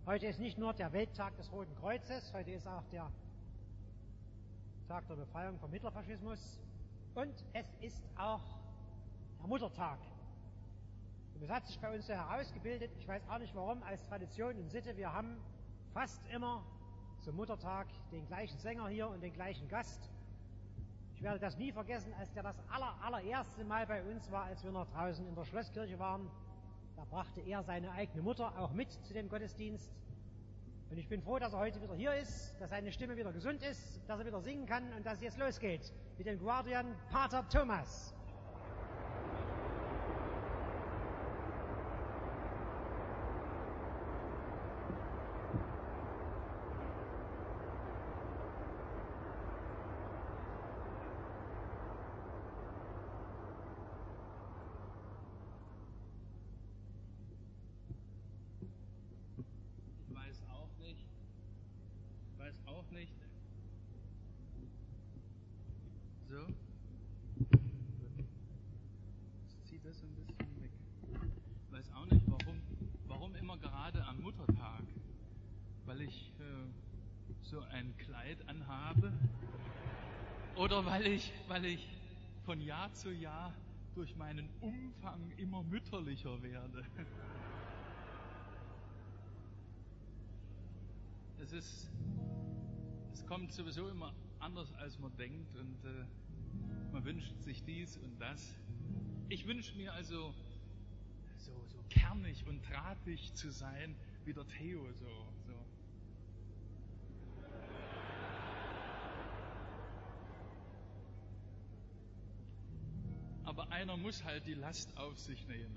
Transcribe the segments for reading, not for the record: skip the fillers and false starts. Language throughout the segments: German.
Heute ist nicht nur der Welttag des Roten Kreuzes, heute ist auch der Tag der Befreiung vom Hitlerfaschismus und es ist auch der Muttertag. Und das hat sich bei uns so herausgebildet, ich weiß auch nicht warum, als Tradition und Sitte, wir haben fast immer zum Muttertag den gleichen Sänger hier und den gleichen Gast. Ich werde das nie vergessen, als der das allererste Mal bei uns war, als wir noch draußen in der Schlosskirche waren. Da brachte er seine eigene Mutter auch mit zu dem Gottesdienst. Und ich bin froh, dass er heute wieder hier ist, dass seine Stimme wieder gesund ist, dass er wieder singen kann und dass es jetzt losgeht mit dem Guardian Pater Thomas. Auch nicht. So. Jetzt zieht das ein bisschen weg. Ich weiß auch nicht, warum immer gerade am Muttertag. Weil ich so ein Kleid anhabe oder weil ich von Jahr zu Jahr durch meinen Umfang immer mütterlicher werde. Es kommt sowieso immer anders, als man denkt und man wünscht sich dies und das. Ich wünsche mir also so kernig und drahtig zu sein wie der Theo. So. Aber einer muss halt die Last auf sich nehmen.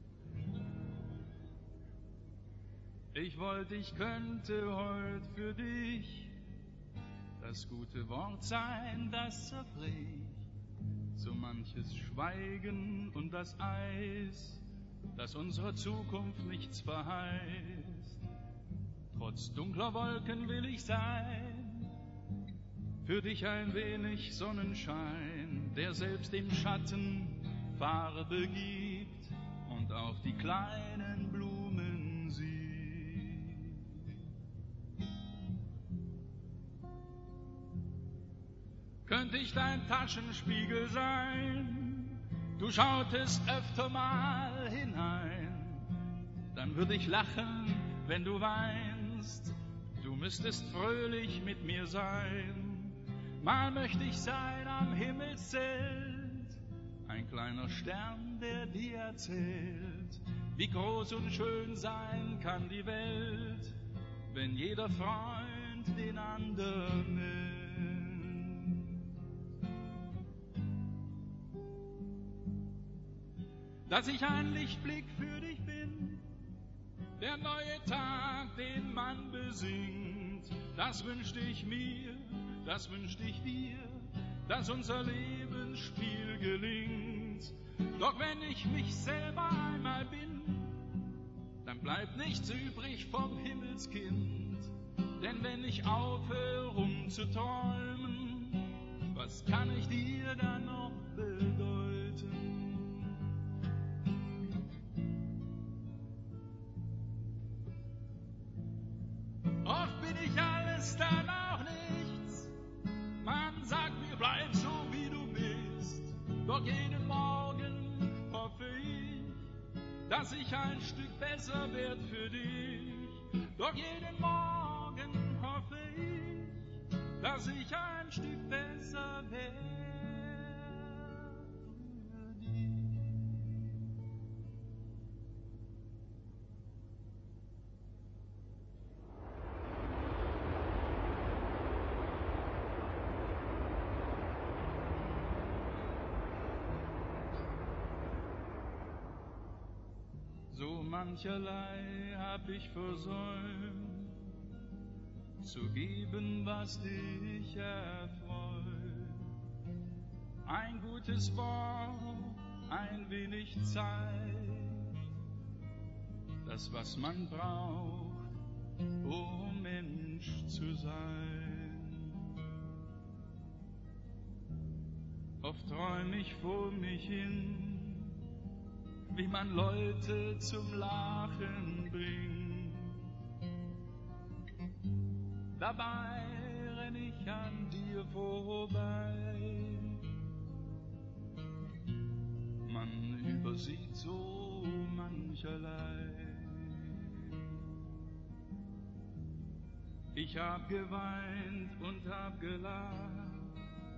Ich wollte, ich könnte heut für dich das gute Wort sein, das zerbricht so manches Schweigen und das Eis, das unserer Zukunft nichts verheißt. Trotz dunkler Wolken will ich sein, für dich ein wenig Sonnenschein, der selbst im Schatten Farbe gibt und auch die kleinen Blumen sieht. Könnte ich dein Taschenspiegel sein, du schautest öfter mal hinein, dann würde ich lachen, wenn du weinst, du müsstest fröhlich mit mir sein. Mal möchte ich sein am Himmelszelt, ein kleiner Stern, der dir erzählt, wie groß und schön sein kann die Welt, wenn jeder Freund den anderen nimmt. Dass ich ein Lichtblick für dich bin, der neue Tag, den man besingt, das wünschte ich mir, das wünschte ich dir, dass unser Lebensspiel gelingt. Doch wenn ich mich selber einmal bin, dann bleibt nichts übrig vom Himmelskind. Denn wenn ich aufhöre, zu träumen, was kann ich dir dann noch bedeuten? Oft bin ich alles, dann auch nichts. Man sagt mir, bleib so wie du bist. Doch jeden Morgen hoffe ich, dass ich ein Stück besser werd für dich. Doch jeden Morgen hoffe ich, dass ich ein Stück besser werd für dich. So mancherlei hab ich versäumt, zu geben, was dich erfreut. Ein gutes Wort, ein wenig Zeit, das, was man braucht, um Mensch zu sein. Oft träum ich vor mich hin, wie man Leute zum Lachen bringt, dabei renn ich an dir vorbei. Man übersieht so mancherlei. Ich hab geweint und hab gelacht,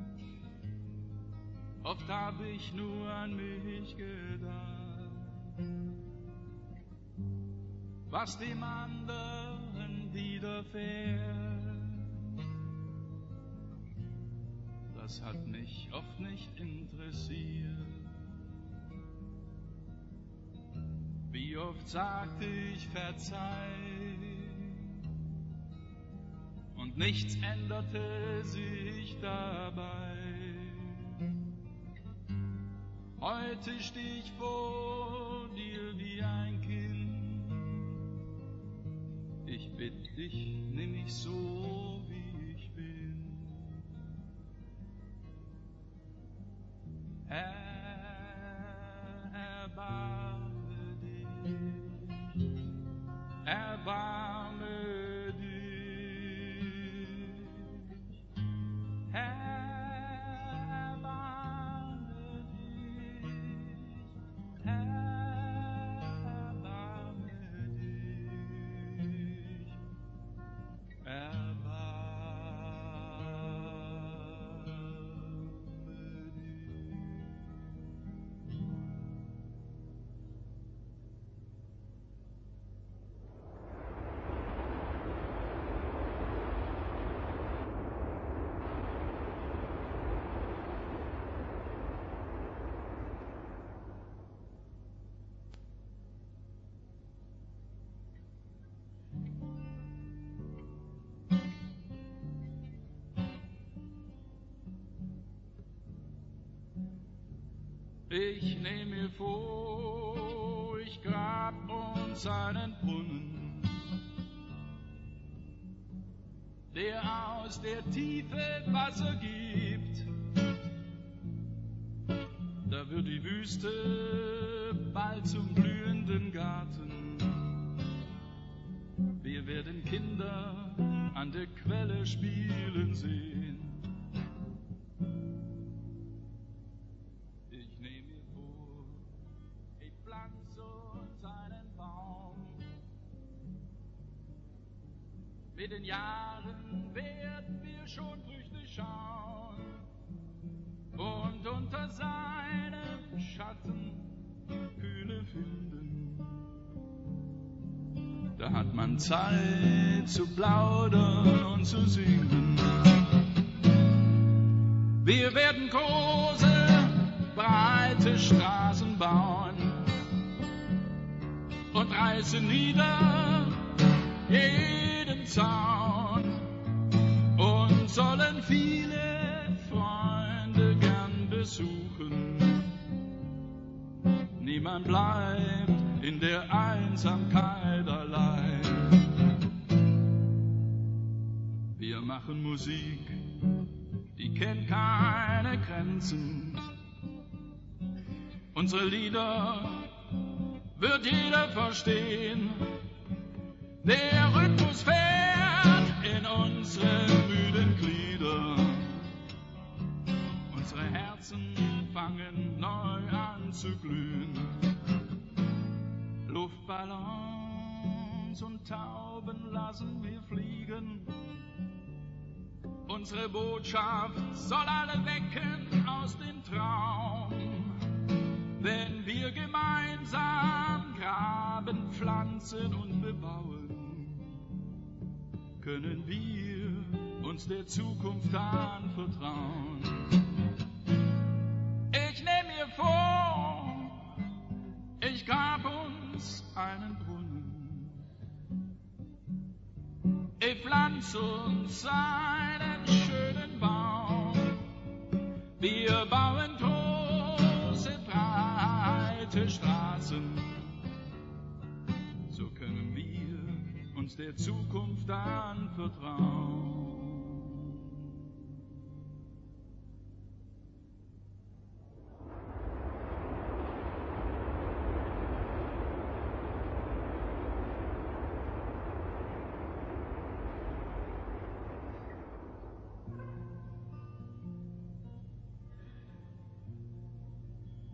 oft hab ich nur an mich gedacht, was dem anderen widerfährt. Das hat mich oft nicht interessiert. Wie oft sagte ich verzeih, und nichts änderte sich dabei. Heute steh ich vor dir wie ein Kind. Ich bitt dich, nimm mich so, wie ich bin. Erbarme dich, erbarme dich. Ich nehm mir vor, ich grab uns einen Brunnen, der aus der Tiefe Wasser gibt. Da wird die Wüste bald zum blühenden Garten. Wir werden Kinder an der Quelle spielen sehen. Mit den Jahren werden wir schon Früchte schauen und unter seinem Schatten Kühle finden. Da hat man Zeit zu plaudern und zu singen. Wir werden große, breite Straßen bauen und reißen nieder jeden Zaun und sollen viele Freunde gern besuchen. Niemand bleibt in der Einsamkeit allein. Wir machen Musik, die kennt keine Grenzen. Unsere Lieder wird jeder verstehen. Der Rhythmus fährt in unsere müden Glieder. Unsere Herzen fangen neu an zu glühen. Luftballons und Tauben lassen wir fliegen. Unsere Botschaft soll alle wecken aus dem Traum. Wenn wir gemeinsam graben, pflanzen und bebauen, können wir uns der Zukunft anvertrauen. Ich nehm mir vor, ich grab uns einen Brunnen. Ich pflanz uns einen schönen Baum. Wir bauen große, breite Straßen. So können wir uns der Zukunft anvertrauen.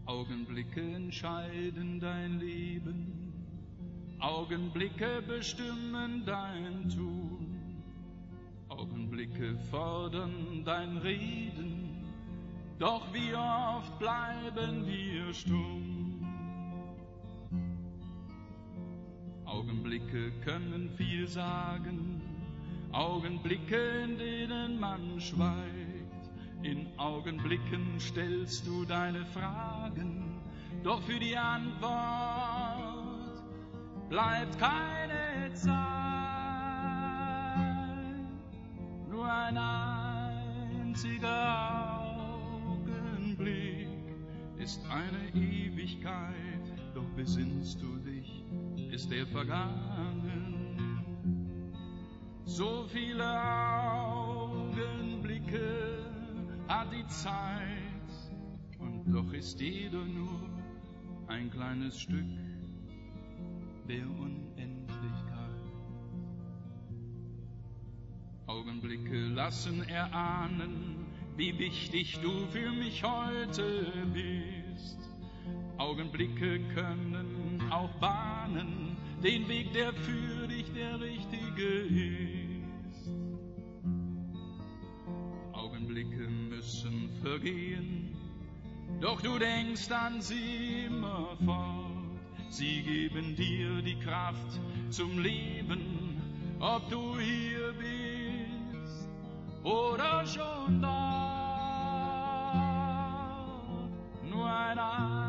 Augenblicke entscheiden dein Leben, Augenblicke bestimmen dein Tun, Augenblicke fordern dein Reden, doch wie oft bleiben wir stumm. Augenblicke können viel sagen, Augenblicke, in denen man schweigt. In Augenblicken stellst du deine Fragen, doch für die Antwort bleibt keine Zeit. Nur ein einziger Augenblick ist eine Ewigkeit, doch besinnst du dich, ist er vergangen. So viele Augenblicke hat die Zeit, und doch ist jeder nur ein kleines Stück der Unendlichkeit. Augenblicke lassen erahnen, wie wichtig du für mich heute bist. Augenblicke können auch bahnen den Weg, der für dich der richtige ist. Augenblicke müssen vergehen, doch du denkst an sie immerfort. Sie geben dir die Kraft zum Leben, ob du hier bist oder schon dort. Nur ein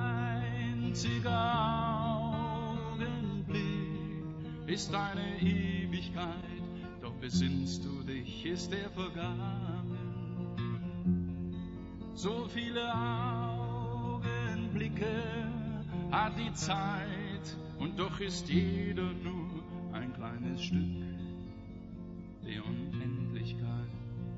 einziger Augenblick ist eine Ewigkeit, doch besinnst du dich, ist er vergangen. So viele Augenblicke hat die Zeit, und doch ist jeder nur ein kleines Stück der Unendlichkeit.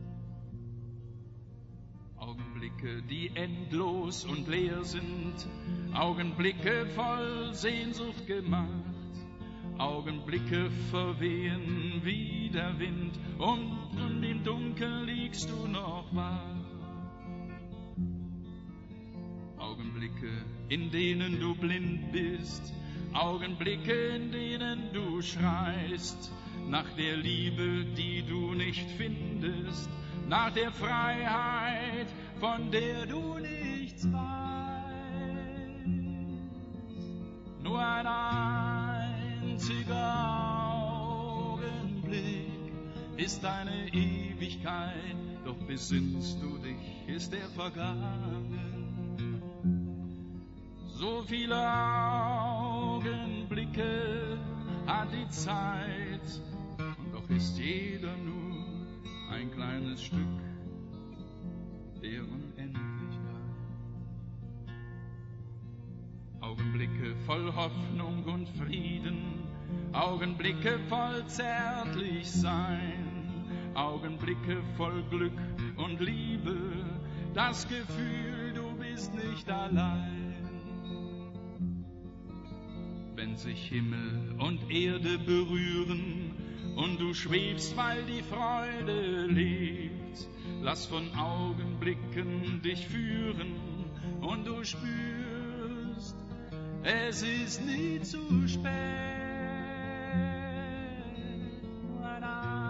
Augenblicke, die endlos und leer sind, Augenblicke voll Sehnsucht gemacht, Augenblicke verwehen wie der Wind, und im Dunkeln liegst du noch wach. Augenblicke, in denen du blind bist, Augenblicke, in denen du schreist, nach der Liebe, die du nicht findest, nach der Freiheit, von der du nichts weißt. Nur ein einziger Augenblick ist eine Ewigkeit, doch besinnst du dich, ist er vergangen. So viele Augenblicke hat die Zeit, und doch ist jeder nur ein kleines Stück der Unendlichkeit. Augenblicke voll Hoffnung und Frieden, Augenblicke voll zärtlich sein, Augenblicke voll Glück und Liebe, das Gefühl, du bist nicht allein. Wenn sich Himmel und Erde berühren und du schwebst, weil die Freude lebt, lass von Augenblicken dich führen und du spürst, es ist nie zu spät. Nur ein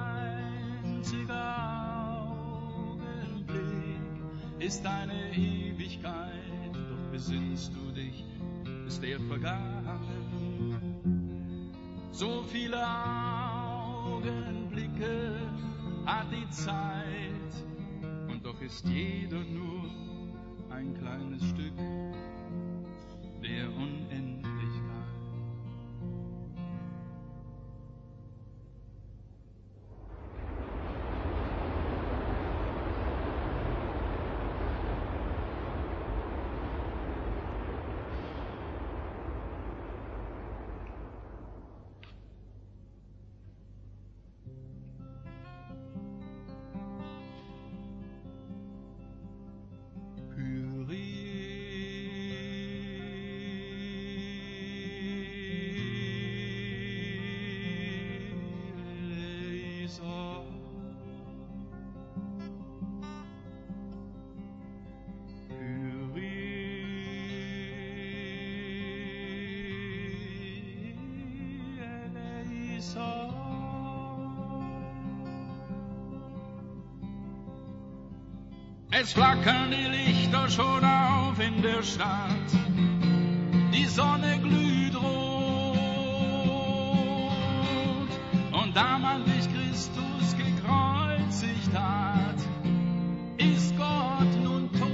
einziger Augenblick ist eine Ewigkeit, doch besinnst du dich, ist er vergangen. So viele Augenblicke hat die Zeit, und doch ist jeder nur ein kleines Stück der Unendlichkeit. Es flackern die Lichter schon auf in der Stadt, die Sonne glüht rot, und da man dich Christus gekreuzigt hat, ist Gott nun tot.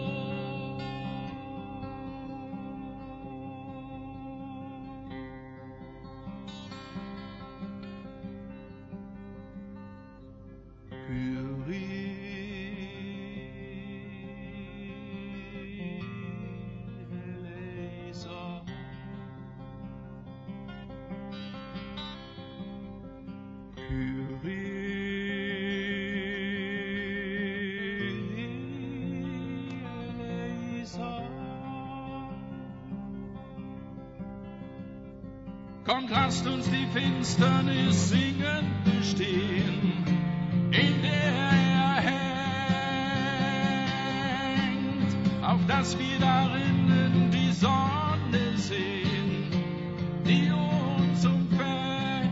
Kommt, lasst uns die Finsternis singend bestehen, in der er hängt, auf dass wir darinnen die Sonne sehen, die uns umfängt.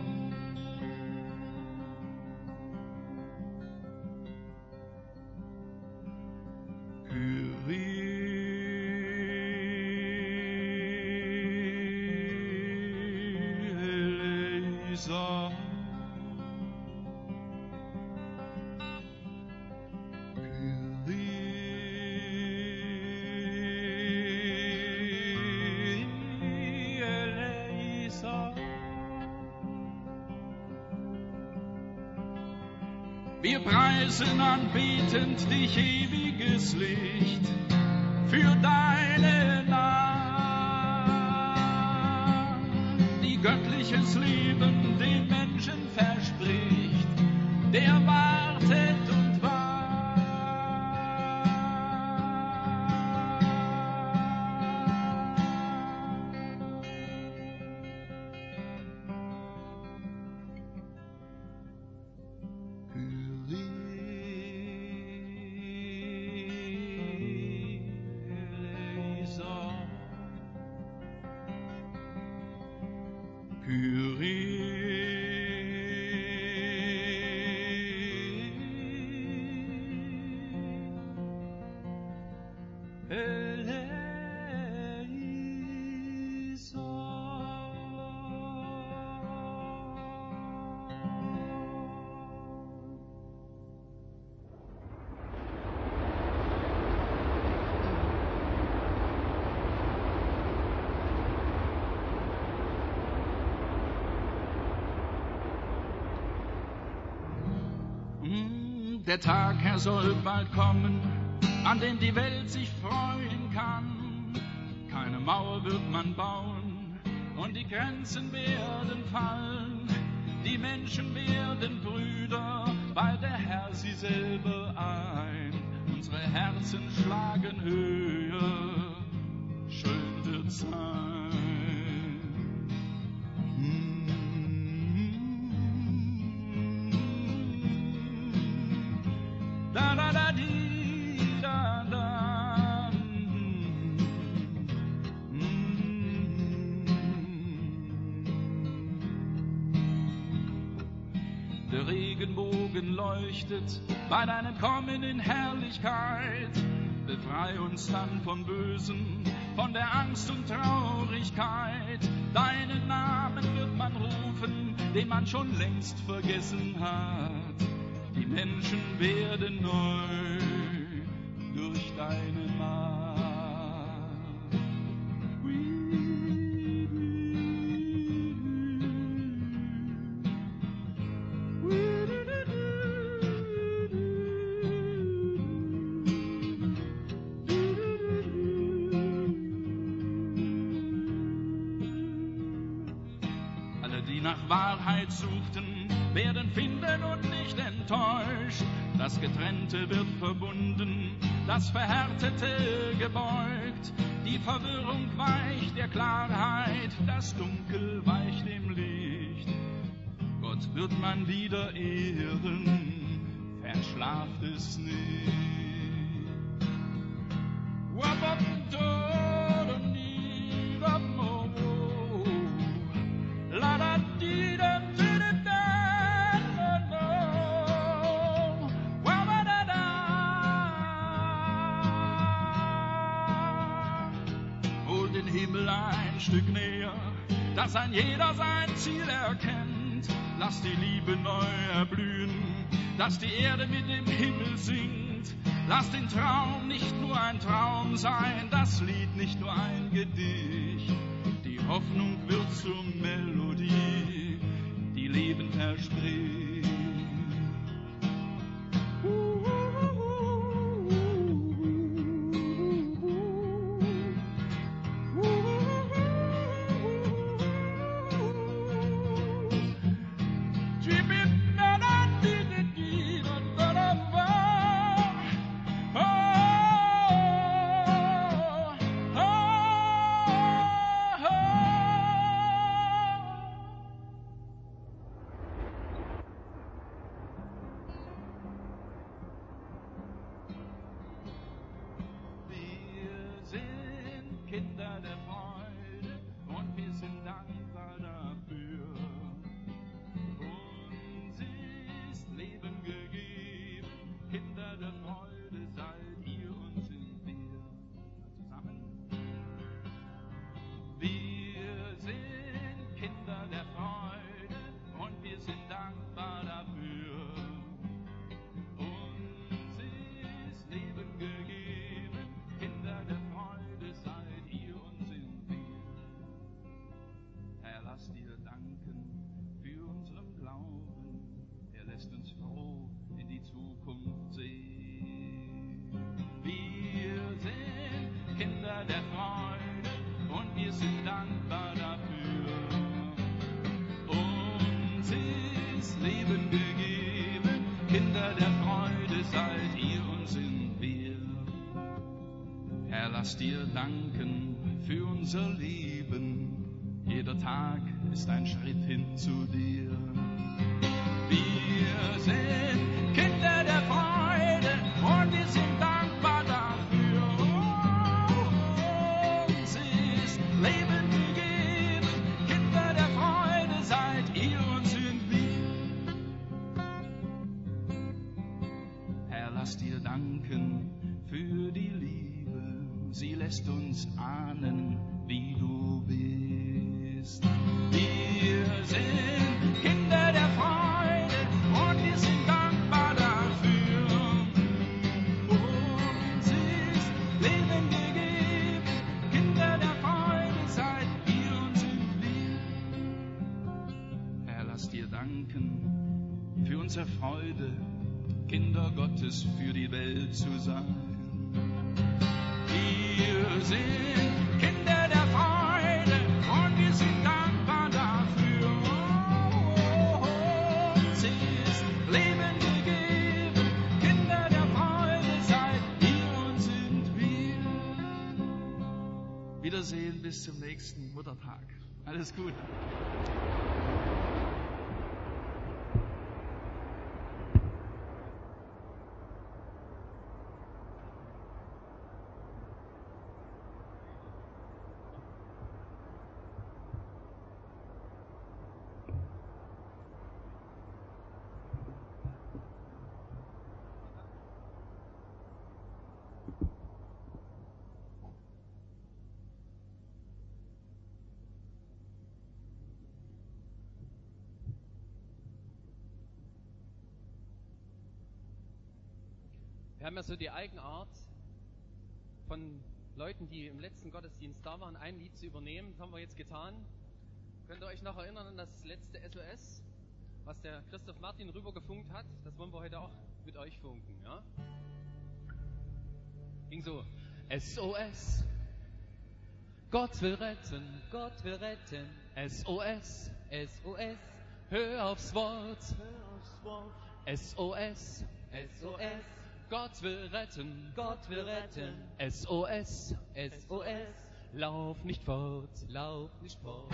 Wir preisen anbetend dich, ewiges Licht, für deine Naht, die göttliches Leben den Menschen verspricht, der wartet und wartet. Der Tag, Herr, soll bald kommen, an dem die Welt sich freuen kann. Keine Mauer wird man bauen und die Grenzen werden fallen. Die Menschen werden Brüder, weil der Herr sie selber ein. Unsere Herzen schlagen höher, schön wird's sein. Da da da di da da. Der Regenbogen leuchtet bei deinem Kommen in Herrlichkeit. Befrei uns dann vom Bösen, von der Angst und Traurigkeit. Deinen Namen wird man rufen, den man schon längst vergessen hat. Die Menschen werden neu durch deine Macht. Alle, die nach Wahrheit suchten, werden finden und nicht enttäuscht. Das Getrennte wird verbunden, das Verhärtete gebeugt. Die Verwirrung weicht der Klarheit, das Dunkel weicht dem Licht. Gott wird man wieder ehren, verschlaft es nicht. La da di da. Stück näher, dass ein jeder sein Ziel erkennt. Lass die Liebe neu erblühen, dass die Erde mit dem Himmel singt. Lass den Traum nicht nur ein Traum sein, das Lied nicht nur ein Gedicht. Die Hoffnung wird zur Melodie, die Leben verspricht. Lass dir danken für unser Leben. Jeder Tag ist ein Schritt hin zu dir. Wir sind Kinder der Freude und wir sind dankbar dafür. Uns ist Leben gegeben. Kinder der Freude seid ihr und sind wir. Herr, lass dir danken für die Liebe. Sie lässt uns ahnen, wie du bist. Wir sind Kinder der Freude und wir sind dankbar dafür. Uns ist Leben gegeben, Kinder der Freude seid ihr und sind wir. Herr, lass dir danken für unsere Freude, Kinder Gottes für die Welt zu sein. Wir sind Kinder der Freude und wir sind dankbar dafür. Uns ist Leben gegeben, Kinder der Freude seid ihr und sind wir. Wiedersehen bis zum nächsten Muttertag. Alles Gute. Wir haben ja so die Eigenart von Leuten, die im letzten Gottesdienst da waren, ein Lied zu übernehmen. Das haben wir jetzt getan. Könnt ihr euch noch erinnern an das letzte SOS, was der Christoph Martin rübergefunkt hat? Das wollen wir heute auch mit euch funken, ja? Ging so: SOS, Gott will retten, Gott will retten. SOS, SOS, hör aufs Wort, hör aufs Wort. SOS, SOS, Gott will retten, Gott will retten. SOS, SOS, lauf nicht fort, lauf nicht fort.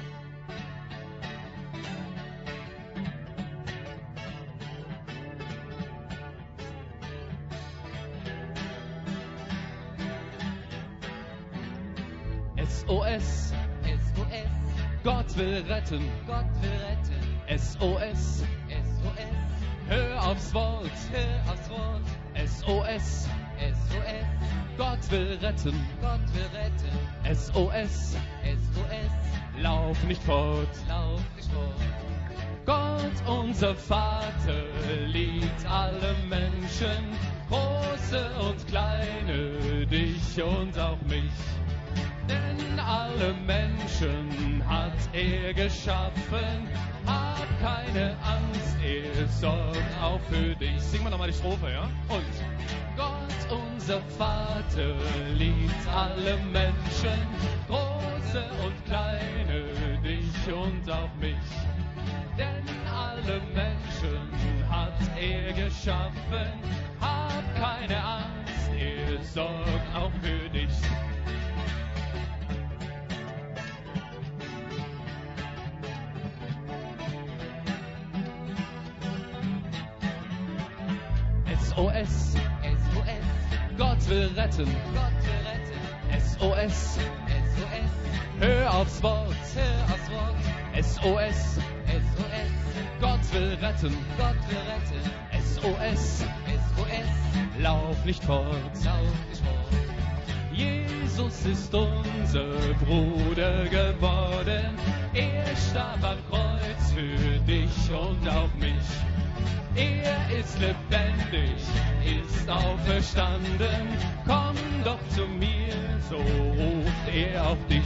SOS, SOS, Gott will retten, Gott will retten. SOS, SOS, hör aufs Wort, hör aufs Wort. SOS, SOS. Gott will retten, Gott will retten. SOS, SOS. Lauf nicht fort, lauf nicht fort. Gott, unser Vater, liebt alle Menschen, große und kleine, dich und auch mich. Denn alle Menschen hat er geschaffen, hab keine Angst, er sorgt auch für dich. Singen wir nochmal die Strophe, ja? Und Gott, unser Vater, liebt alle Menschen, große und kleine, dich und auch mich. Denn alle Menschen hat er geschaffen, hab keine Angst, er sorgt auch für dich. SOS, SOS, Gott will retten, Gott will retten. SOS, SOS, hör aufs Wort, hör aufs Wort. SOS, SOS, Gott will retten, Gott will retten. SOS, SOS, lauf nicht fort, lauf nicht fort. Jesus ist unser Bruder geworden, er starb am Kreuz für dich und auch mich. Er ist lebendig, ist auferstanden, komm doch zu mir, so ruft er auf dich.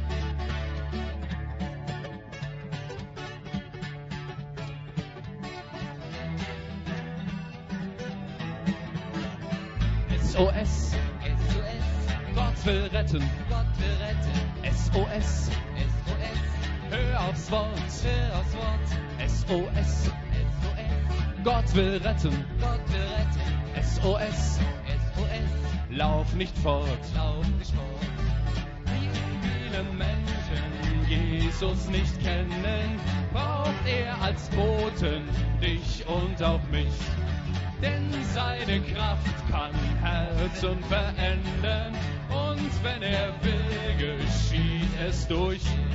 SOS, SOS, Gott will retten, Gott will retten. SOS, SOS, hör aufs Wort, hör aufs Wort. SOS, SOS, Gott will retten, Gott will retten. SOS, SOS, lauf nicht fort, lauf nicht fort. Wie viele Menschen Jesus nicht kennen, braucht er als Boten dich und auch mich. Denn seine Kraft kann Herzen verändern und wenn er will, geschieht es durch ihn.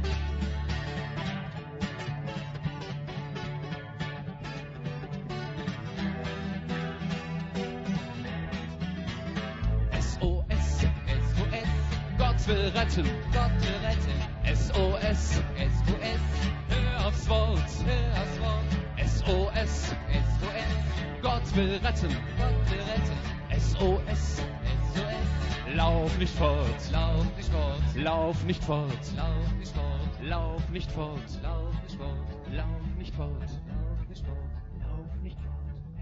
SOS, SOS, Gott will retten, Gott will retten. SOS, SOS, hör aufs Wort, hör aufs Wort. SOS, SOS, Gott will retten, Gott will retten. SOS, SOS, lauf nicht fort, lauf nicht fort, lauf nicht fort, lauf nicht fort, lauf nicht fort, lauf nicht fort, lauf nicht fort, lauf nicht fort, lauf nicht fort.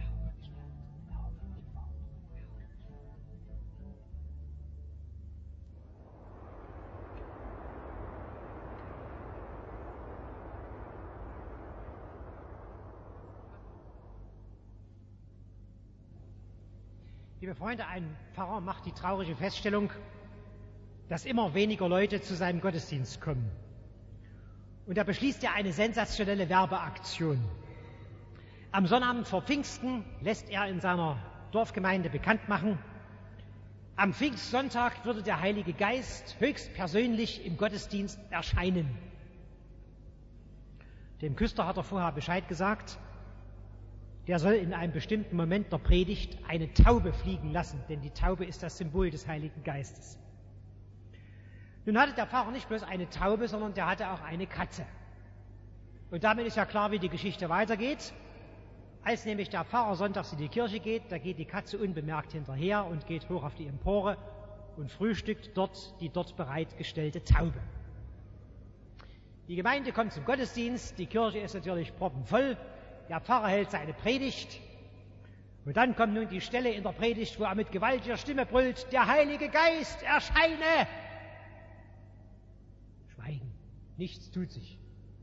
Liebe Freunde, ein Pfarrer macht die traurige Feststellung, dass immer weniger Leute zu seinem Gottesdienst kommen. Und da beschließt er eine sensationelle Werbeaktion. Am Sonnabend vor Pfingsten lässt er in seiner Dorfgemeinde bekannt machen, am Pfingstsonntag würde der Heilige Geist höchstpersönlich im Gottesdienst erscheinen. Dem Küster hat er vorher Bescheid gesagt, der soll in einem bestimmten Moment der Predigt eine Taube fliegen lassen, denn die Taube ist das Symbol des Heiligen Geistes. Nun hatte der Pfarrer nicht bloß eine Taube, sondern der hatte auch eine Katze. Und damit ist ja klar, wie die Geschichte weitergeht. Als nämlich der Pfarrer sonntags in die Kirche geht, da geht die Katze unbemerkt hinterher und geht hoch auf die Empore und frühstückt dort die dort bereitgestellte Taube. Die Gemeinde kommt zum Gottesdienst, die Kirche ist natürlich proppenvoll, der Pfarrer hält seine Predigt und dann kommt nun die Stelle in der Predigt, wo er mit gewaltiger Stimme brüllt, der Heilige Geist erscheine! Schweigen, nichts tut sich.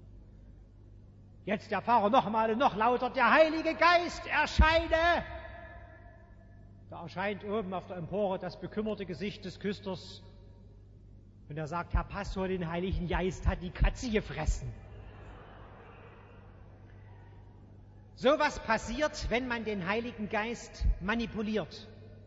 Jetzt der Pfarrer noch einmal und noch lauter, der Heilige Geist erscheine! Da erscheint oben auf der Empore das bekümmerte Gesicht des Küsters und er sagt, Herr Pastor, den Heiligen Geist hat die Katze gefressen. Sowas passiert, wenn man den Heiligen Geist manipuliert.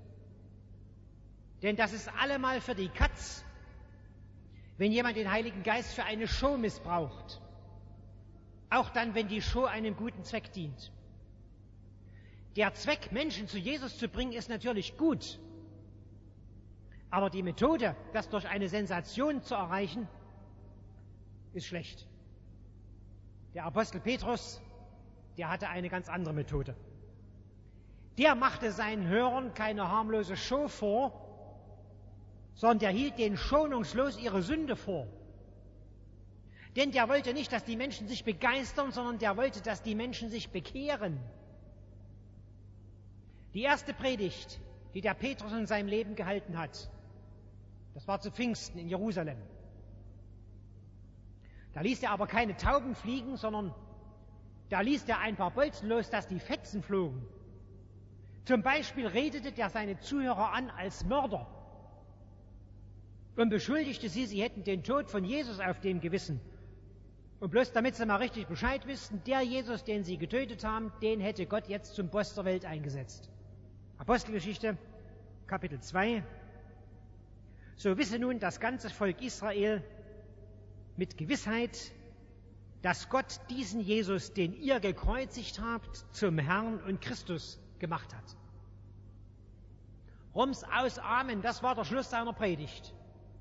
Denn das ist allemal für die Katz, wenn jemand den Heiligen Geist für eine Show missbraucht. Auch dann, wenn die Show einem guten Zweck dient. Der Zweck, Menschen zu Jesus zu bringen, ist natürlich gut. Aber die Methode, das durch eine Sensation zu erreichen, ist schlecht. Der Apostel Petrus, der hatte eine ganz andere Methode. Der machte seinen Hörern keine harmlose Show vor, sondern der hielt denen schonungslos ihre Sünde vor. Denn der wollte nicht, dass die Menschen sich begeistern, sondern der wollte, dass die Menschen sich bekehren. Die erste Predigt, die der Petrus in seinem Leben gehalten hat, das war zu Pfingsten in Jerusalem. Da ließ er aber keine Tauben fliegen, sondern da ließ er ein paar Bolzen los, dass die Fetzen flogen. Zum Beispiel redete der seine Zuhörer an als Mörder und beschuldigte sie hätten den Tod von Jesus auf dem Gewissen. Und bloß damit sie mal richtig Bescheid wüssten, der Jesus, den sie getötet haben, den hätte Gott jetzt zum Boss der Welt eingesetzt. Apostelgeschichte, Kapitel 2. So wisse nun das ganze Volk Israel mit Gewissheit, dass Gott diesen Jesus, den ihr gekreuzigt habt, zum Herrn und Christus gemacht hat. Rums aus Amen, das war der Schluss seiner Predigt.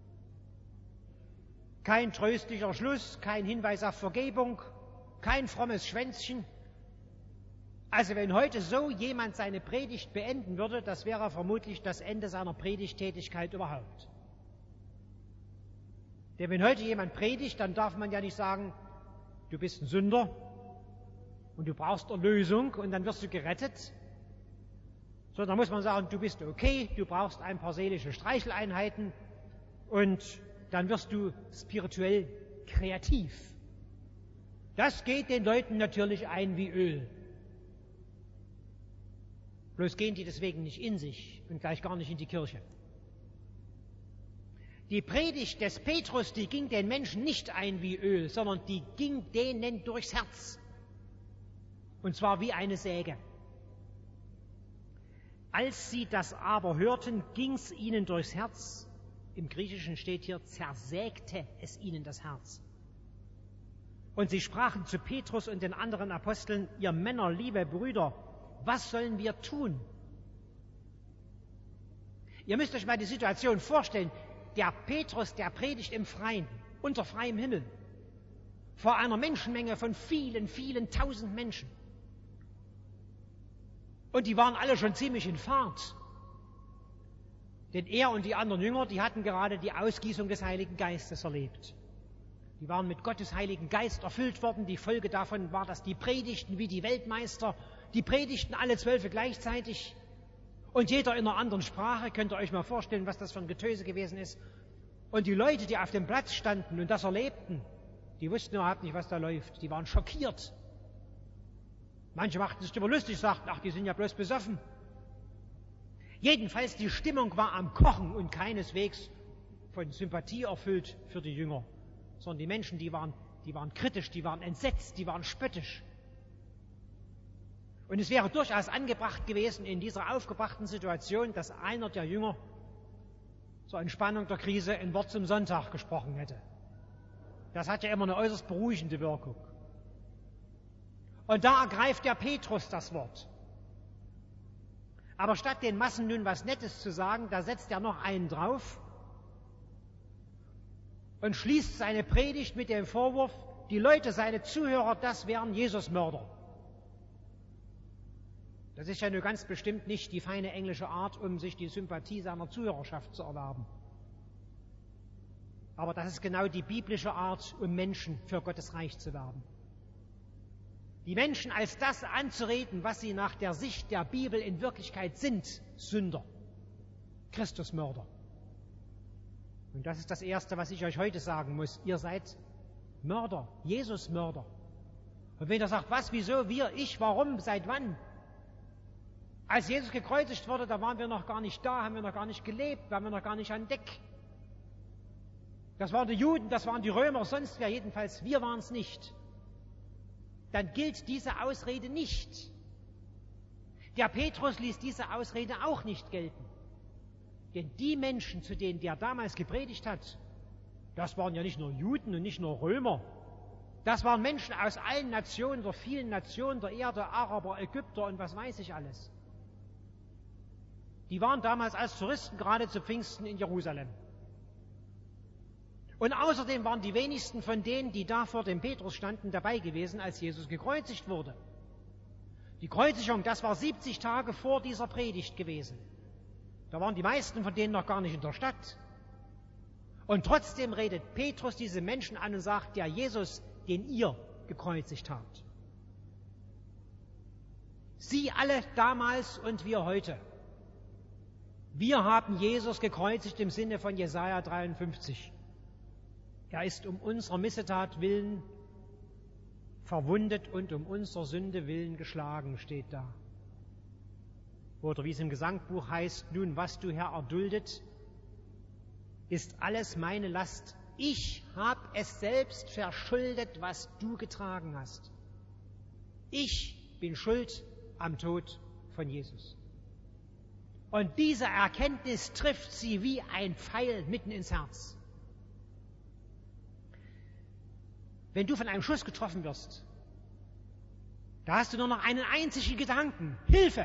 Kein tröstlicher Schluss, kein Hinweis auf Vergebung, kein frommes Schwänzchen. Also wenn heute so jemand seine Predigt beenden würde, das wäre vermutlich das Ende seiner Predigttätigkeit überhaupt. Denn wenn heute jemand predigt, dann darf man ja nicht sagen, du bist ein Sünder und du brauchst Erlösung und dann wirst du gerettet, sondern muss man sagen, du bist okay, du brauchst ein paar seelische Streicheleinheiten und dann wirst du spirituell kreativ. Das geht den Leuten natürlich ein wie Öl. Bloß gehen die deswegen nicht in sich und gleich gar nicht in die Kirche. Die Predigt des Petrus, die ging den Menschen nicht ein wie Öl, sondern die ging denen durchs Herz. Und zwar wie eine Säge. Als sie das aber hörten, ging's ihnen durchs Herz. Im Griechischen steht hier, zersägte es ihnen das Herz. Und sie sprachen zu Petrus und den anderen Aposteln, ihr Männer, liebe Brüder, was sollen wir tun? Ihr müsst euch mal die Situation vorstellen. Der Petrus, der predigt im Freien, unter freiem Himmel, vor einer Menschenmenge von vielen, vielen tausend Menschen. Und die waren alle schon ziemlich in Fahrt. Denn er und die anderen Jünger, die hatten gerade die Ausgießung des Heiligen Geistes erlebt. Die waren mit Gottes Heiligen Geist erfüllt worden. Die Folge davon war, dass die predigten wie die Weltmeister. Die predigten alle 12 gleichzeitig. Und jeder in einer anderen Sprache. Könnt ihr euch mal vorstellen, was das für ein Getöse gewesen ist. Und die Leute, die auf dem Platz standen und das erlebten, die wussten überhaupt nicht, was da läuft. Die waren schockiert. Manche machten sich darüber lustig, sagten, ach, die sind ja bloß besoffen. Jedenfalls, die Stimmung war am Kochen und keineswegs von Sympathie erfüllt für die Jünger, sondern die Menschen, die waren kritisch, die waren entsetzt, die waren spöttisch. Und es wäre durchaus angebracht gewesen in dieser aufgebrachten Situation, dass einer der Jünger zur Entspannung der Krise ein Wort zum Sonntag gesprochen hätte. Das hat ja immer eine äußerst beruhigende Wirkung. Und da ergreift der Petrus das Wort. Aber statt den Massen nun was Nettes zu sagen, da setzt er noch einen drauf und schließt seine Predigt mit dem Vorwurf, die Leute, seine Zuhörer, das wären Jesusmörder. Das ist ja nur ganz bestimmt nicht die feine englische Art, um sich die Sympathie seiner Zuhörerschaft zu erwerben. Aber das ist genau die biblische Art, um Menschen für Gottes Reich zu werben. Die Menschen als das anzureden, was sie nach der Sicht der Bibel in Wirklichkeit sind, Sünder, Christusmörder. Und das ist das Erste, was ich euch heute sagen muss. Ihr seid Mörder, Jesusmörder. Und wenn ihr sagt, was, wieso, wir, ich, warum, seit wann? Als Jesus gekreuzigt wurde, da waren wir noch gar nicht da, haben wir noch gar nicht gelebt, waren wir noch gar nicht an Deck. Das waren die Juden, das waren die Römer, sonst wer, jedenfalls wir waren es nicht. Dann gilt diese Ausrede nicht. Der Petrus ließ diese Ausrede auch nicht gelten. Denn die Menschen, zu denen der damals gepredigt hat, das waren ja nicht nur Juden und nicht nur Römer. Das waren Menschen aus allen Nationen, der vielen Nationen der Erde, Araber, Ägypter und was weiß ich alles. Die waren damals als Touristen gerade zu Pfingsten in Jerusalem. Und außerdem waren die wenigsten von denen, die da vor dem Petrus standen, dabei gewesen, als Jesus gekreuzigt wurde. Die Kreuzigung, das war 70 Tage vor dieser Predigt gewesen. Da waren die meisten von denen noch gar nicht in der Stadt. Und trotzdem redet Petrus diese Menschen an und sagt, der Jesus, den ihr gekreuzigt habt. Sie alle damals und wir heute. Wir haben Jesus gekreuzigt im Sinne von Jesaja 53. Er ist um unserer Missetat willen verwundet und um unserer Sünde willen geschlagen, steht da. Oder wie es im Gesangbuch heißt, nun, was du, Herr, erduldet, ist alles meine Last. Ich habe es selbst verschuldet, was du getragen hast. Ich bin schuld am Tod von Jesus. Und diese Erkenntnis trifft sie wie ein Pfeil mitten ins Herz. Wenn du von einem Schuss getroffen wirst, da hast du nur noch einen einzigen Gedanken: Hilfe!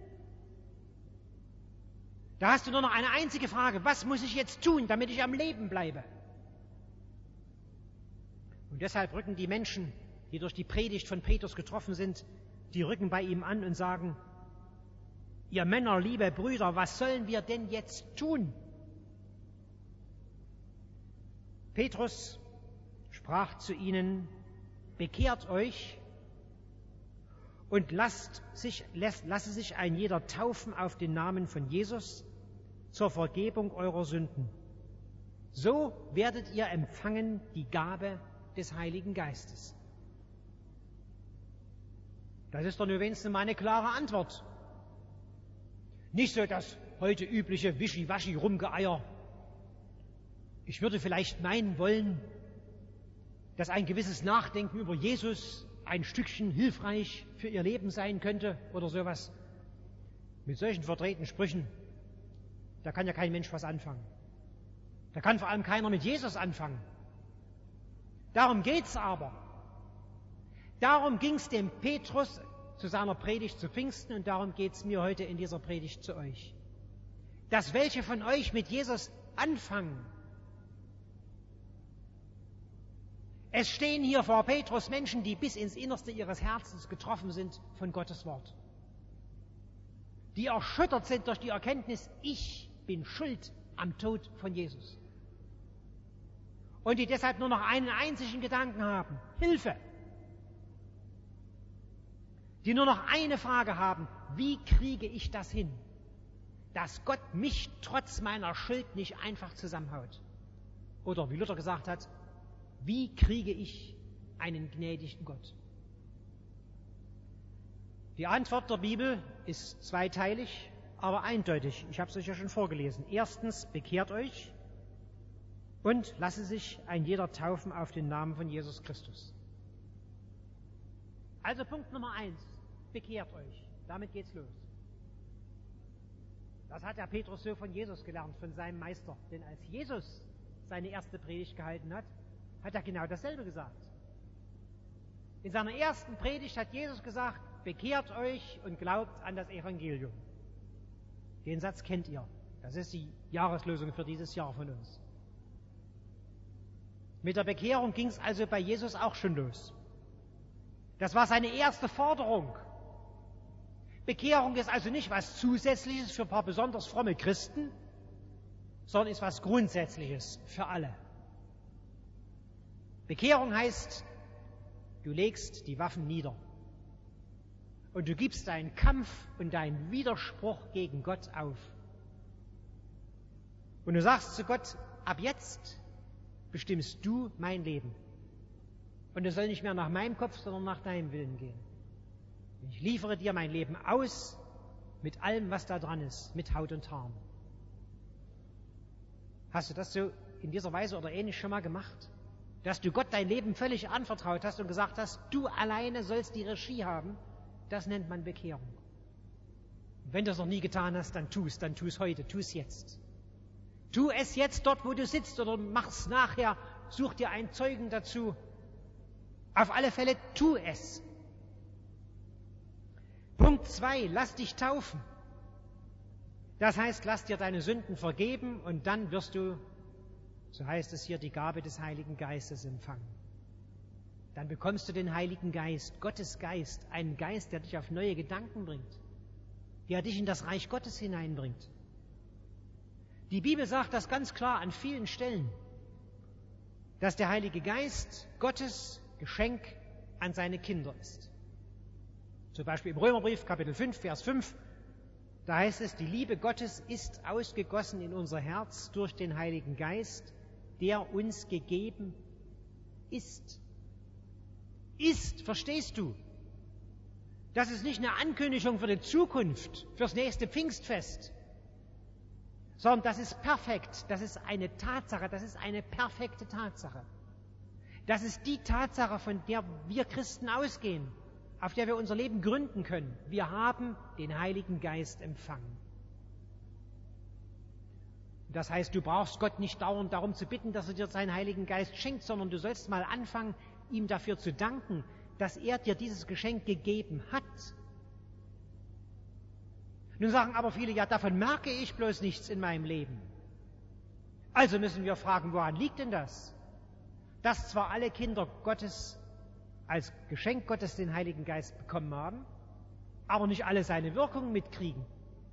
Da hast du nur noch eine einzige Frage: Was muss ich jetzt tun, damit ich am Leben bleibe? Und deshalb rücken die Menschen, die durch die Predigt von Petrus getroffen sind, die rücken bei ihm an und sagen: Ihr Männer, liebe Brüder, was sollen wir denn jetzt tun? Petrus sprach zu ihnen: Bekehrt euch und lasse sich ein jeder taufen auf den Namen von Jesus zur Vergebung eurer Sünden. So werdet ihr empfangen die Gabe des Heiligen Geistes. Das ist doch nur wenigstens mal eine klare Antwort. Nicht so das heute übliche Wischiwaschi-Rumgeeier. Ich würde vielleicht meinen wollen, dass ein gewisses Nachdenken über Jesus ein Stückchen hilfreich für ihr Leben sein könnte oder sowas. Mit solchen verdrehten Sprüchen, da kann ja kein Mensch was anfangen. Da kann vor allem keiner mit Jesus anfangen. Darum geht's aber. Darum ging's dem Petrus zu seiner Predigt zu Pfingsten und darum geht's mir heute in dieser Predigt zu euch. Dass welche von euch mit Jesus anfangen. Es stehen hier vor Petrus Menschen, die bis ins Innerste ihres Herzens getroffen sind von Gottes Wort. Die erschüttert sind durch die Erkenntnis, ich bin schuld am Tod von Jesus. Und die deshalb nur noch einen einzigen Gedanken haben: Hilfe! Die nur noch eine Frage haben: Wie kriege ich das hin, dass Gott mich trotz meiner Schuld nicht einfach zusammenhaut? Oder wie Luther gesagt hat: Wie kriege ich einen gnädigen Gott? Die Antwort der Bibel ist zweiteilig, aber eindeutig. Ich habe es euch ja schon vorgelesen. Erstens: Bekehrt euch und lasse sich ein jeder taufen auf den Namen von Jesus Christus. Also Punkt Nummer 1: Bekehrt euch. Damit geht's los. Das hat der Petrus so von Jesus gelernt, von seinem Meister. Denn als Jesus seine erste Predigt gehalten hat, hat er genau dasselbe gesagt. In seiner ersten Predigt hat Jesus gesagt: Bekehrt euch und glaubt an das Evangelium. Den Satz kennt ihr. Das ist die Jahreslosung für dieses Jahr von uns. Mit der Bekehrung ging es also bei Jesus auch schon los. Das war seine erste Forderung. Bekehrung ist also nicht was Zusätzliches für ein paar besonders fromme Christen, sondern ist was Grundsätzliches für alle. Bekehrung heißt, du legst die Waffen nieder und du gibst deinen Kampf und deinen Widerspruch gegen Gott auf. Und du sagst zu Gott: Ab jetzt bestimmst du mein Leben. Und es soll nicht mehr nach meinem Kopf, sondern nach deinem Willen gehen. Ich liefere dir mein Leben aus, mit allem, was da dran ist, mit Haut und Haaren. Hast du das so in dieser Weise oder ähnlich schon mal gemacht? Dass du Gott dein Leben völlig anvertraut hast und gesagt hast, du alleine sollst die Regie haben, das nennt man Bekehrung. Und wenn du es noch nie getan hast, dann tu es heute, tu es jetzt. Tu es jetzt dort, wo du sitzt, oder mach's nachher, such dir einen Zeugen dazu. Auf alle Fälle tu es. Punkt 2, lass dich taufen. Das heißt, lass dir deine Sünden vergeben und dann wirst du, so heißt es hier, die Gabe des Heiligen Geistes empfangen. Dann bekommst du den Heiligen Geist, Gottes Geist, einen Geist, der dich auf neue Gedanken bringt, der dich in das Reich Gottes hineinbringt. Die Bibel sagt das ganz klar an vielen Stellen, dass der Heilige Geist Gottes Geschenk an seine Kinder ist. Zum Beispiel im Römerbrief, Kapitel 5, Vers 5, da heißt es, die Liebe Gottes ist ausgegossen in unser Herz durch den Heiligen Geist, der uns gegeben ist. Ist, verstehst du? Das ist nicht eine Ankündigung für die Zukunft, fürs nächste Pfingstfest, sondern das ist perfekt, das ist eine Tatsache, das ist eine perfekte Tatsache. Das ist die Tatsache, von der wir Christen ausgehen, auf der wir unser Leben gründen können. Wir haben den Heiligen Geist empfangen. Das heißt, du brauchst Gott nicht dauernd darum zu bitten, dass er dir seinen Heiligen Geist schenkt, sondern du sollst mal anfangen, ihm dafür zu danken, dass er dir dieses Geschenk gegeben hat. Nun sagen aber viele, ja, davon merke ich bloß nichts in meinem Leben. Also müssen wir fragen, woran liegt denn das? Dass zwar alle Kinder Gottes als Geschenk Gottes den Heiligen Geist bekommen haben, aber nicht alle seine Wirkung mitkriegen.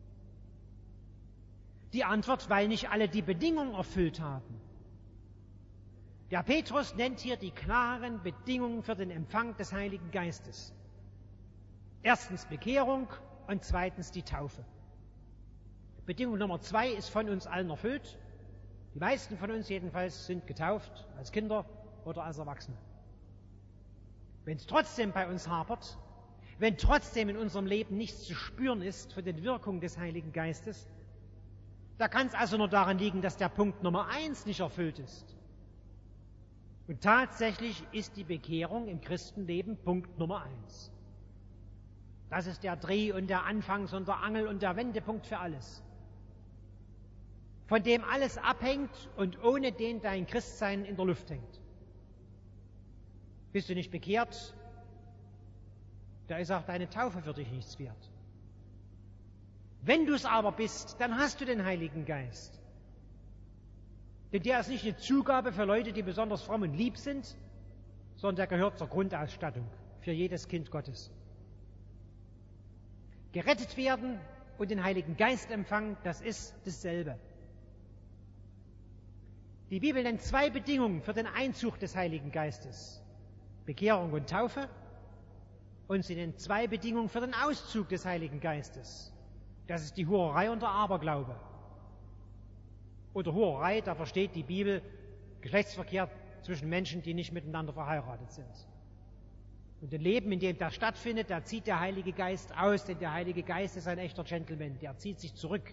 Die Antwort, weil nicht alle die Bedingungen erfüllt haben. Der Petrus nennt hier die klaren Bedingungen für den Empfang des Heiligen Geistes. Erstens Bekehrung und zweitens die Taufe. Bedingung Nummer 2 ist von uns allen erfüllt. Die meisten von uns jedenfalls sind getauft als Kinder oder als Erwachsene. Wenn es trotzdem bei uns hapert, wenn trotzdem in unserem Leben nichts zu spüren ist von den Wirkungen des Heiligen Geistes, da kann es also nur daran liegen, dass der Punkt Nummer 1 nicht erfüllt ist. Und tatsächlich ist die Bekehrung im Christenleben Punkt Nummer 1. Das ist der Dreh- und der Anfangs- und der Angel- und der Wendepunkt für alles. Von dem alles abhängt und ohne den dein Christsein in der Luft hängt. Bist du nicht bekehrt, da ist auch deine Taufe für dich nichts wert. Wenn du es aber bist, dann hast du den Heiligen Geist. Denn der ist nicht eine Zugabe für Leute, die besonders fromm und lieb sind, sondern der gehört zur Grundausstattung für jedes Kind Gottes. Gerettet werden und den Heiligen Geist empfangen, das ist dasselbe. Die Bibel nennt 2 Bedingungen für den Einzug des Heiligen Geistes. Bekehrung und Taufe. Und sie nennt 2 Bedingungen für den Auszug des Heiligen Geistes. Das ist die Hurerei und der Aberglaube. Unter Hurerei, da versteht die Bibel Geschlechtsverkehr zwischen Menschen, die nicht miteinander verheiratet sind. Und ein Leben, in dem das stattfindet, da zieht der Heilige Geist aus, denn der Heilige Geist ist ein echter Gentleman. Der zieht sich zurück,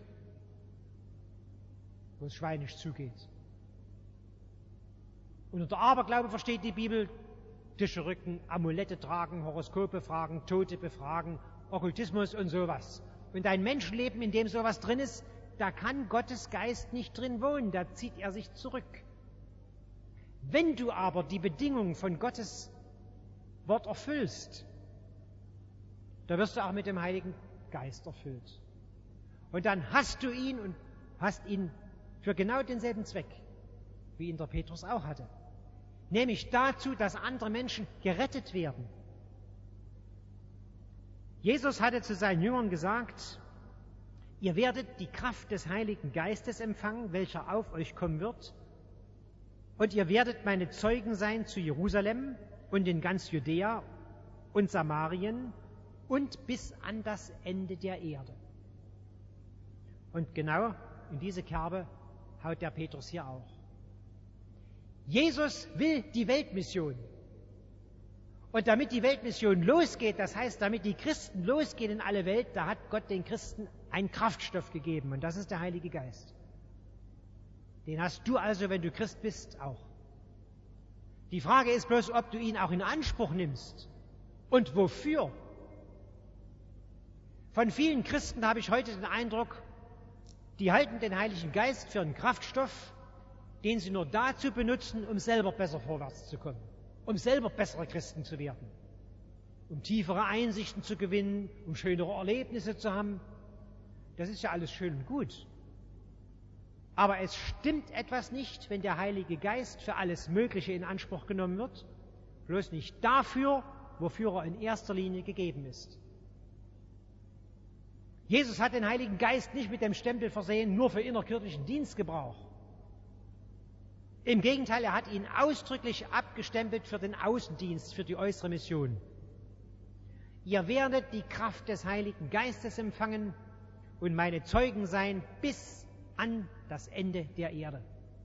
wo es schweinisch zugeht. Und unter Aberglaube versteht die Bibel Tische rücken, Amulette tragen, Horoskope fragen, Tote befragen, Okkultismus und sowas. Und ein Menschenleben, in dem sowas drin ist, da kann Gottes Geist nicht drin wohnen, da zieht er sich zurück. Wenn du aber die Bedingungen von Gottes Wort erfüllst, da wirst du auch mit dem Heiligen Geist erfüllt. Und dann hast du ihn und hast ihn für genau denselben Zweck, wie ihn der Petrus auch hatte. Nämlich dazu, dass andere Menschen gerettet werden. Jesus hatte zu seinen Jüngern gesagt, ihr werdet die Kraft des Heiligen Geistes empfangen, welcher auf euch kommen wird, und ihr werdet meine Zeugen sein zu Jerusalem und in ganz Judäa und Samarien und bis an das Ende der Erde. Und genau in diese Kerbe haut der Petrus hier auch. Jesus will die Weltmission. Und damit die Weltmission losgeht, das heißt, damit die Christen losgehen in alle Welt, da hat Gott den Christen einen Kraftstoff gegeben. Und das ist der Heilige Geist. Den hast du also, wenn du Christ bist, auch. Die Frage ist bloß, ob du ihn auch in Anspruch nimmst. Und wofür? Von vielen Christen habe ich heute den Eindruck, die halten den Heiligen Geist für einen Kraftstoff, den sie nur dazu benutzen, um selber besser vorwärts zu kommen. um selber bessere Christen zu werden, um tiefere Einsichten zu gewinnen, um schönere Erlebnisse zu haben. Das ist ja alles schön und gut. Aber es stimmt etwas nicht, wenn der Heilige Geist für alles Mögliche in Anspruch genommen wird, bloß nicht dafür, wofür er in erster Linie gegeben ist. Jesus hat den Heiligen Geist nicht mit dem Stempel versehen, nur für innerkirchlichen Dienstgebrauch. Im Gegenteil, er hat ihn ausdrücklich abgestempelt für den Außendienst, für die äußere Mission. Ihr werdet die Kraft des Heiligen Geistes empfangen und meine Zeugen sein bis an das Ende der Erde.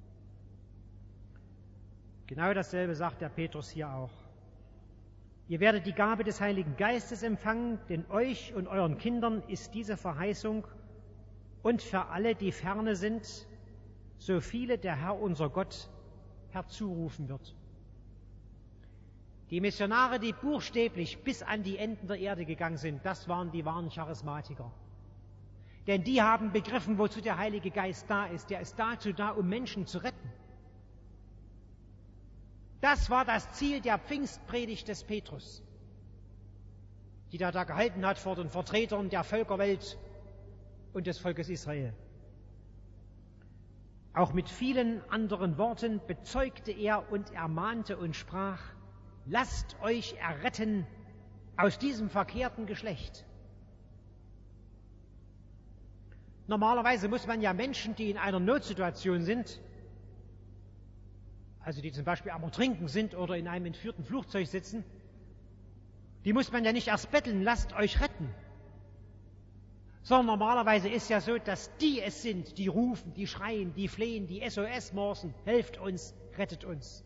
Genau dasselbe sagt der Petrus hier auch. Ihr werdet die Gabe des Heiligen Geistes empfangen, denn euch und euren Kindern ist diese Verheißung und für alle, die ferne sind, so viele der Herr unser Gott herzurufen wird. Die Missionare, die buchstäblich bis an die Enden der Erde gegangen sind, das waren die wahren Charismatiker. Denn die haben begriffen, wozu der Heilige Geist da ist. Der ist dazu da, um Menschen zu retten. Das war das Ziel der Pfingstpredigt des Petrus, die da gehalten hat vor den Vertretern der Völkerwelt und des Volkes Israel. Auch mit vielen anderen Worten bezeugte er und ermahnte und sprach: Lasst euch erretten aus diesem verkehrten Geschlecht. Normalerweise muss man ja Menschen, die in einer Notsituation sind, also die zum Beispiel am Ertrinken sind oder in einem entführten Flugzeug sitzen, die muss man ja nicht erst betteln, lasst euch retten. Sondern normalerweise ist ja so, dass die es sind, die rufen, die schreien, die flehen, die SOS morsen, helft uns, rettet uns.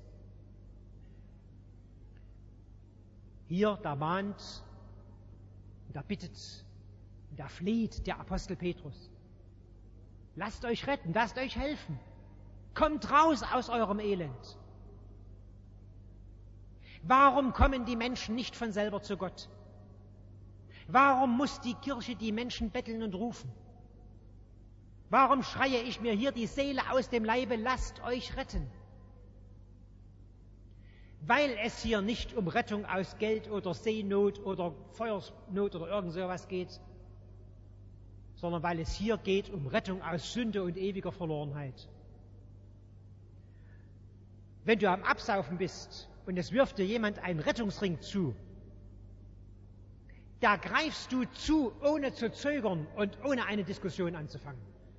Hier, da mahnt, da bittet, da fleht der Apostel Petrus. Lasst euch retten, lasst euch helfen. Kommt raus aus eurem Elend. Warum kommen die Menschen nicht von selber zu Gott? Warum muss die Kirche die Menschen betteln und rufen? Warum schreie ich mir hier die Seele aus dem Leibe, lasst euch retten? Weil es hier nicht um Rettung aus Geld oder Seenot oder Feuersnot oder irgend sowas geht, sondern weil es hier geht um Rettung aus Sünde und ewiger Verlorenheit. Wenn du am Absaufen bist und es wirft dir jemand einen Rettungsring zu, da greifst du zu, ohne zu zögern und ohne eine Diskussion anzufangen.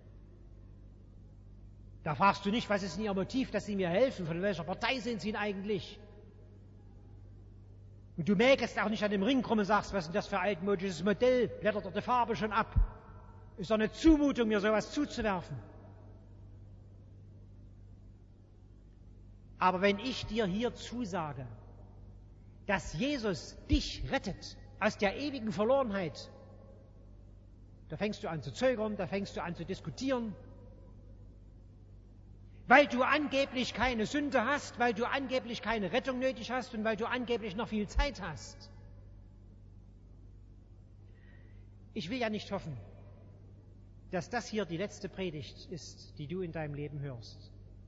Da fragst du nicht, was ist denn ihr Motiv, dass sie mir helfen, von welcher Partei sind sie denn eigentlich? Und du mäkelst auch nicht an dem Ring rum und sagst, was ist denn das für ein altmodisches Modell, blättert doch die Farbe schon ab. Ist doch eine Zumutung, mir sowas zuzuwerfen. Aber wenn ich dir hier zusage, dass Jesus dich rettet aus der ewigen Verlorenheit, da fängst du an zu zögern, da fängst du an zu diskutieren, weil du angeblich keine Sünde hast, weil du angeblich keine Rettung nötig hast und weil du angeblich noch viel Zeit hast. Ich will ja nicht hoffen, dass das hier die letzte Predigt ist, die du in deinem Leben hörst.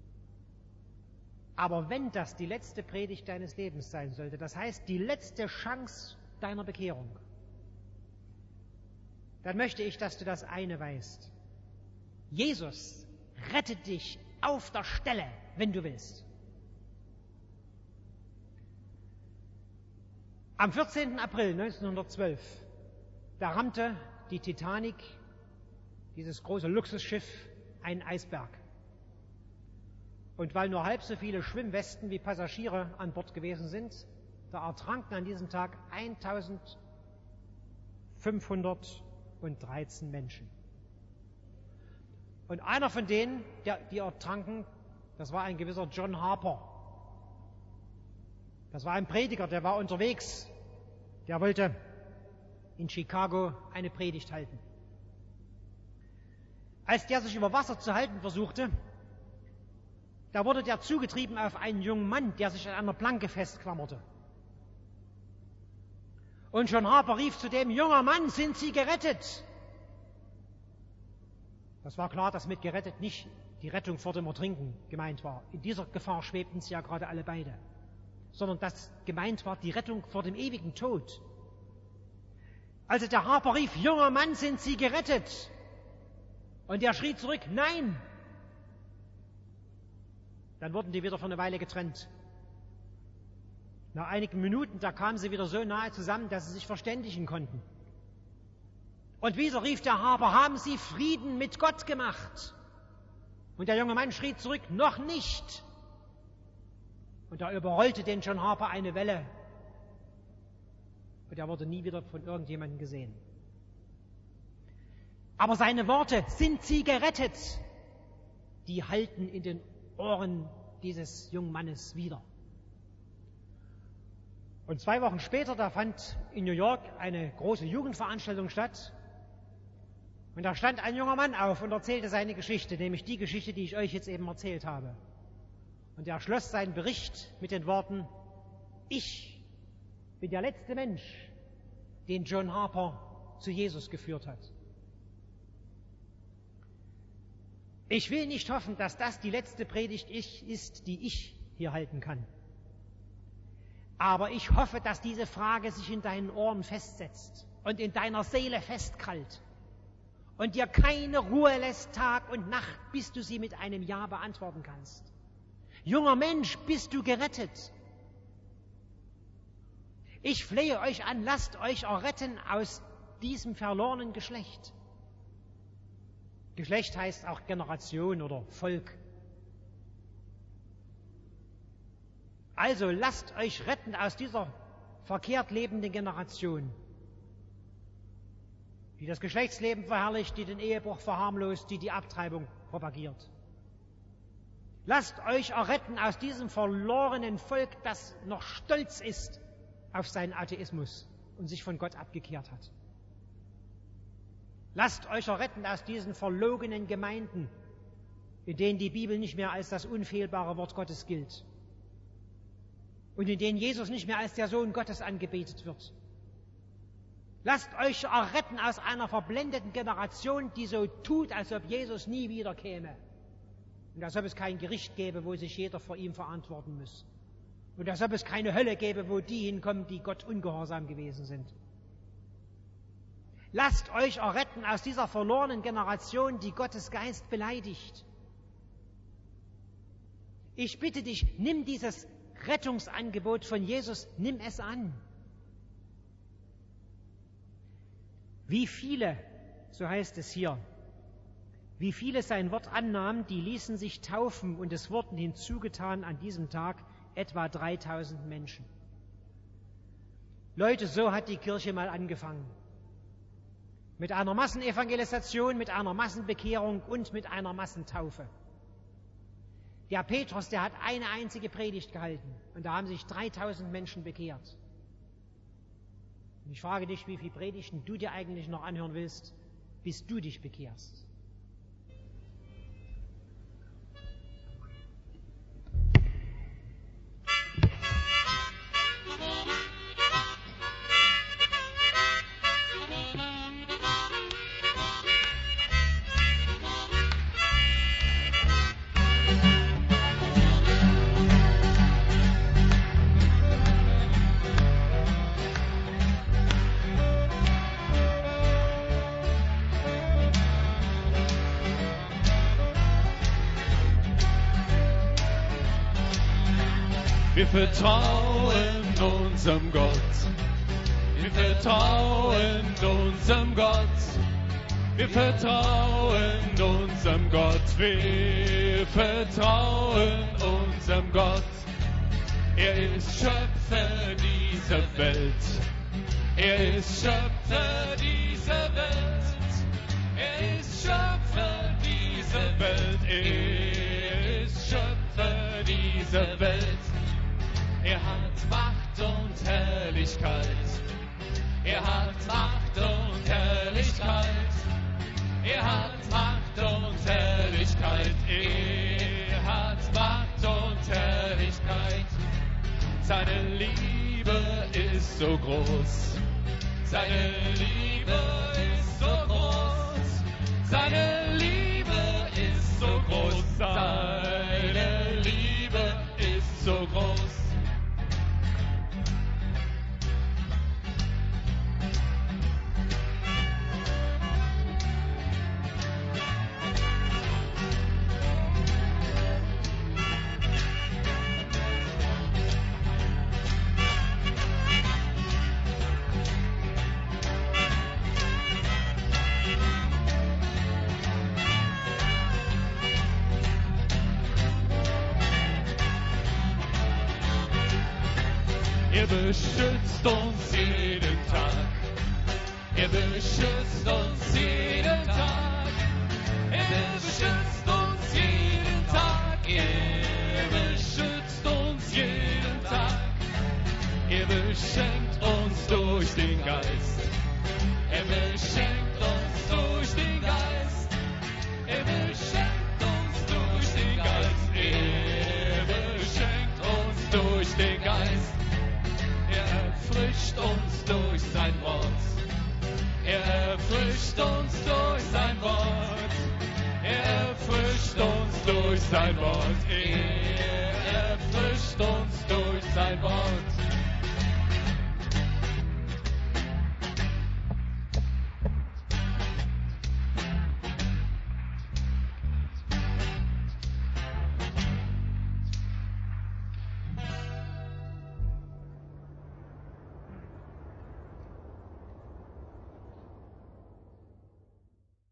Aber wenn das die letzte Predigt deines Lebens sein sollte, das heißt die letzte Chance deiner Bekehrung, dann möchte ich, dass du das eine weißt. Jesus rettet dich auf der Stelle, wenn du willst. Am 14. April 1912, da rammte die Titanic, dieses große Luxusschiff, einen Eisberg. Und weil nur halb so viele Schwimmwesten wie Passagiere an Bord gewesen sind, da ertranken an diesem Tag 1513 Menschen. Und einer von denen, die ertranken, das war ein gewisser John Harper. Das war ein Prediger, der war unterwegs. Der wollte in Chicago eine Predigt halten. Als der sich über Wasser zu halten versuchte, da wurde der zugetrieben auf einen jungen Mann, der sich an einer Planke festklammerte. Und John Harper rief zu dem: Junger Mann, sind Sie gerettet? Das war klar, dass mit gerettet nicht die Rettung vor dem Ertrinken gemeint war. In dieser Gefahr schwebten sie ja gerade alle beide. sondern das gemeint war die Rettung vor dem ewigen Tod. Also der Harper rief, junger Mann, sind Sie gerettet? Und er schrie zurück, nein. Dann wurden die wieder für eine Weile getrennt. Nach einigen Minuten, da kamen sie wieder so nahe zusammen, dass sie sich verständigen konnten. Und wieder rief der Harper, haben Sie Frieden mit Gott gemacht? Und der junge Mann schrie zurück, noch nicht. Und da überrollte den John Harper eine Welle. Und er wurde nie wieder von irgendjemandem gesehen. Aber seine Worte, sind Sie gerettet, die hallten in den Ohren dieses jungen Mannes wieder. Und 2 Wochen später, da fand in New York eine große Jugendveranstaltung statt. Und da stand ein junger Mann auf und erzählte seine Geschichte, nämlich die Geschichte, die ich euch jetzt eben erzählt habe. Und er schloss seinen Bericht mit den Worten, ich bin der letzte Mensch, den John Harper zu Jesus geführt hat. Ich will nicht hoffen, dass das die letzte Predigt ist, die ich hier halten kann. Aber ich hoffe, dass diese Frage sich in deinen Ohren festsetzt und in deiner Seele festkrallt und dir keine Ruhe lässt Tag und Nacht, bis du sie mit einem Ja beantworten kannst. Junger Mensch, bist du gerettet? Ich flehe euch an, lasst euch erretten aus diesem verlorenen Geschlecht. Geschlecht heißt auch Generation oder Volk. Also lasst euch retten aus dieser verkehrt lebenden Generation, die das Geschlechtsleben verherrlicht, die den Ehebruch verharmlost, die die Abtreibung propagiert. Lasst euch erretten aus diesem verlorenen Volk, das noch stolz ist auf seinen Atheismus und sich von Gott abgekehrt hat. Lasst euch erretten aus diesen verlogenen Gemeinden, in denen die Bibel nicht mehr als das unfehlbare Wort Gottes gilt und in denen Jesus nicht mehr als der Sohn Gottes angebetet wird. Lasst euch erretten aus einer verblendeten Generation, die so tut, als ob Jesus nie wieder käme und als ob es kein Gericht gäbe, wo sich jeder vor ihm verantworten muss und als ob es keine Hölle gäbe, wo die hinkommen, die Gott ungehorsam gewesen sind. Lasst euch erretten aus dieser verlorenen Generation, die Gottes Geist beleidigt. Ich bitte dich, nimm dieses Rettungsangebot von Jesus, nimm es an. Wie viele, so heißt es hier, wie viele sein Wort annahmen, die ließen sich taufen und es wurden hinzugetan an diesem Tag etwa 3000 Menschen. Leute, so hat die Kirche mal angefangen. Mit einer Massenevangelisation, mit einer Massenbekehrung und mit einer Massentaufe. Der Petrus, der hat eine einzige Predigt gehalten und da haben sich 3000 Menschen bekehrt. Und ich frage dich, wie viele Predigten du dir eigentlich noch anhören willst, bis du dich bekehrst. Wir vertrauen unserem Gott. Wir vertrauen unserem Gott. Wir vertrauen unserem Gott. Wir vertrauen unserem Gott. Er ist Schöpfer dieser Welt. Er ist Schöpfer dieser Welt. Er ist Schöpfer dieser Welt. Er ist Schöpfer dieser Welt. Er hat Macht und Herrlichkeit. Er hat Macht und Herrlichkeit. Er hat Macht und Herrlichkeit. Er hat Macht und Herrlichkeit. Seine Liebe ist so groß. Seine Liebe ist so groß. Seine Liebe ist so groß. Seine Liebe ist so groß. Er beschützt uns jeden Tag. Er beschützt uns jeden Tag. Er beschützt uns jeden Tag. Er beschützt uns jeden Tag. Er beschenkt uns durch den Geist. Er beschenkt uns durch den Geist. Er beschenkt uns durch den Geist. Er beschenkt uns durch den Geist. Er erfrischt uns durch sein Wort. Er erfrischt uns durch sein Wort. Er erfrischt uns durch sein Wort. Er erfrischt uns durch sein Wort.